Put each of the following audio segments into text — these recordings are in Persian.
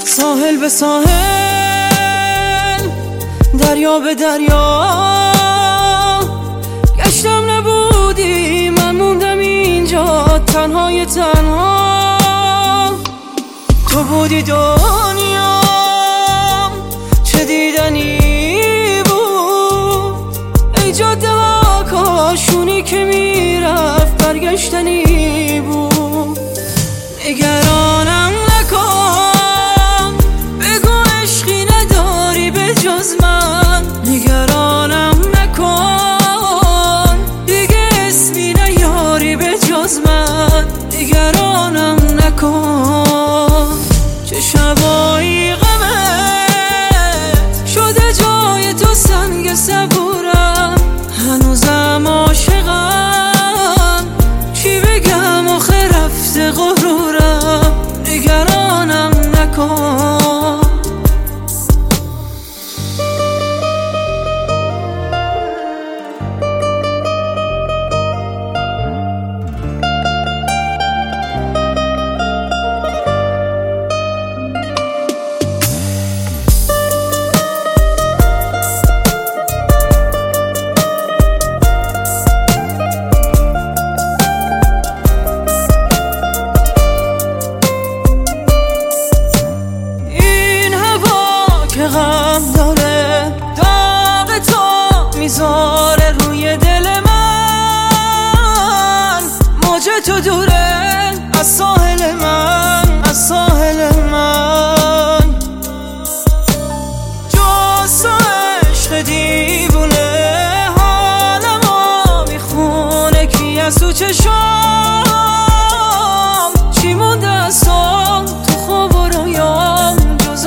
ساحل به ساحل، دریا به دریا، گشتم نبودی من موندم اینجا تنهای تنها. تو بودی دنیا چه دیدنی بود، ای جاده ها کاشونی که میرفت برگشتنی بود. نگرانم نکن بگو عشقی نداری به جز من، نگرانم نکن دیگه اسمی نیاری به جز من، نگرانم نکن. چه شبایی غمت شده جای تو سنگ صبورم، هنوزم عاشقم چی بگم آخه رفته غرورم، نگرانم نکن. غم داره داغ تو میذاره روی دل من، موج تو دوره از ساحل من، از ساحل من. جز تو عشق دیوونه حالمو میخونه، کی از تو چشام چی مونده از تو خواب و رویام جز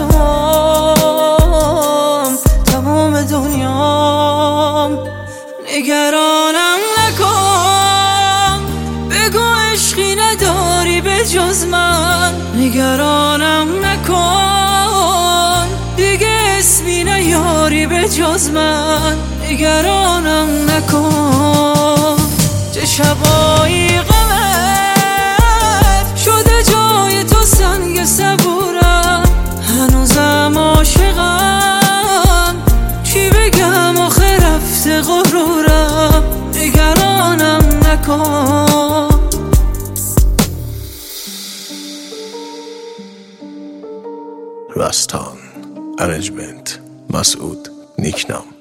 آرزوام تمام دنیام. نگرانم نکن بگو عشقی نداری به جز من، نگرانم نکن دیگه اسمی نیاری به جز من، نگرانم نکن. چه شبایی غمت شده جای تو سنگ صبورم، هنوزم عاشقم چی بگم آخه رفته غرورم، نگرانم نکن. راستان ارنجمنت مسعود نیکنام.